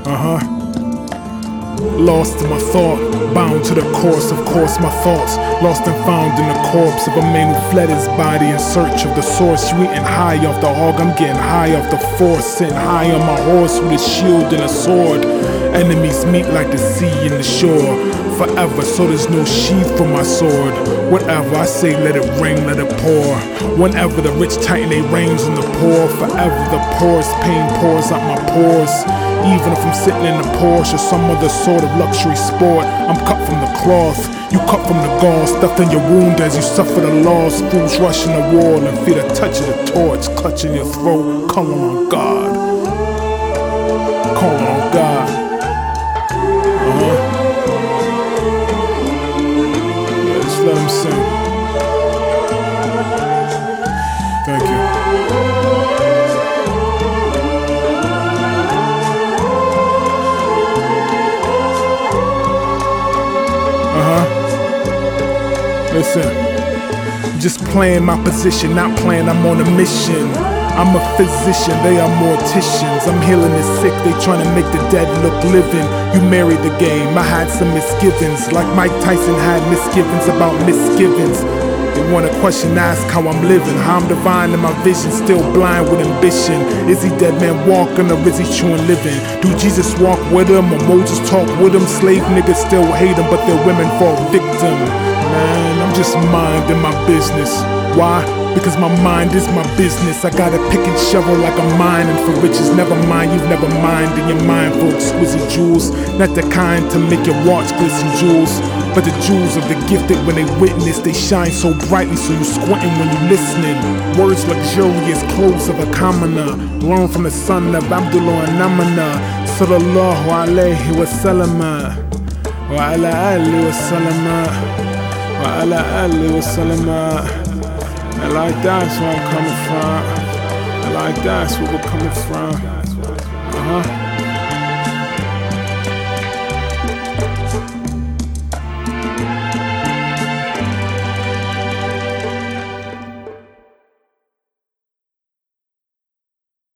Lost in my thought, bound to the course, of course my thoughts. Lost and found in the corpse of a man who fled his body in search of the source. You eating high off the hog, I'm getting high off the force. Sitting high on my horse with a shield and a sword. Enemies meet like the sea and the shore. Forever, so there's no sheath for my sword. Whatever I say, let it rain, let it pour. Whenever the rich tighten they reins on the poor, forever the poorest pain pours out my pores. Even if I'm sitting in a Porsche or some other sort of luxury sport, I'm cut from the cloth, you cut from the gauze. Stuffed in your wound as you suffer the loss. Fools rushing the wall and feel the touch of the torch clutching your throat, calling on God. Calling on God. Yeah, just let him sing. Thank you. Listen, just playing my position, not playing, I'm on a mission. I'm a physician, they are morticians. I'm healing the sick, they trying to make the dead look living. You married the game, I had some misgivings, like Mike Tyson had misgivings about misgivings. They want a question, ask how I'm living, how I'm divine in my vision, still blind with ambition. Is he dead man walking or is he chewing living? Do Jesus walk with him or Moses talk with him? Slave niggas still hate him, but their women fall victim. Man, I'm just minding my business. Why? Because my mind is my business. I gotta pick and shovel like I'm mining for riches. Never mind, you've never mined in your mind for exquisite jewels. Not the kind to make your watch glisten jewels, but the jewels of the gifted. When they witness, they shine so brightly, so you squinting when you listening. Words luxurious, clothes of a commoner. Learn from the son of Abdullah and Amana. Sallallahu alayhi wa sallam. Wa ala alihi wa sallam. Wa ala alihi wa sallam. And like that's where I'm coming from. And like that's where we're coming from.